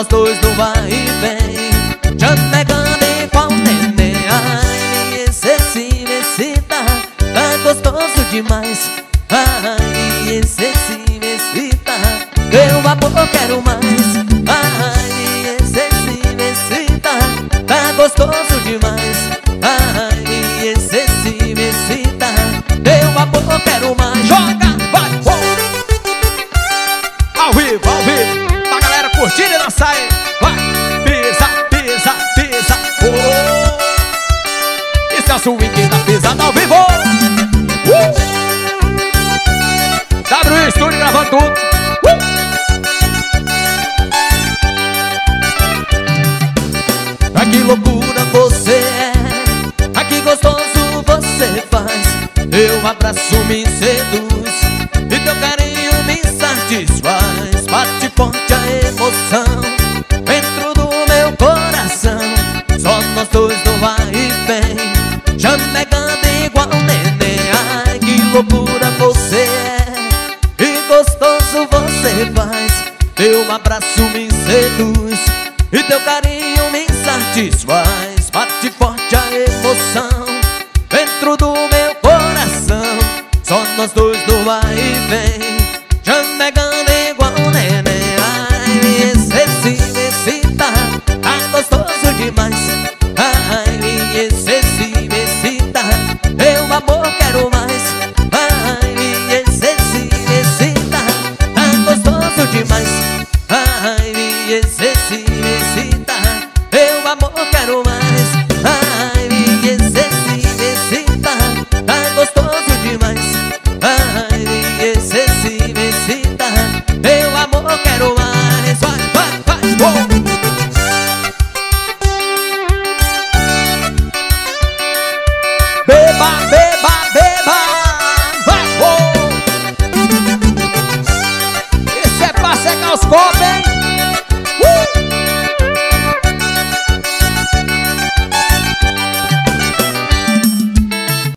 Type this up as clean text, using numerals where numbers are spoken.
nós dois no vai e vem, já pegando igual neném. Ai, esse sim me excita, tá gostoso demais. Ai, esse sim me excita, meu amor quero mais. Ai, esse sim me excita, tá gostoso demais. Ai, esse sim me excita, meu amor quero mais. Joga, vai, ao vivo, pra galera curtir e dançar aí. Vai, pisa, pisa, pisa, esse é o swing da pisada ao vivo. W Studio gravando tudo. Ai, que loucura você é, ai, que gostoso você faz. Teu abraço me seduz e teu carinho me satisfaz. Bate forte a emoção dentro do meu coração. Só nós dois no vai e vem, já pegando igual neném. Ai, que loucura você é, que gostoso você faz. Teu abraço me seduz e teu carinho me satisfaz. Bate forte a emoção dentro do meu coração. Só nós dois no vai e vem, já pegando igual neném. Ai, esse sim me excita, tá gostoso demais. Ai, esse sim me excita, meu amor quero mais. Ai, esse sim me excita, tá gostoso demais. Ai, esse sim me excita, meu amor quero mais. Ai, esse sim me excita, tá gostoso demais. Ai, esse sim me excita, meu amor quero mais. Vai, vai, vai, beba, beba, beba. Vai, esse é pra secar os copos.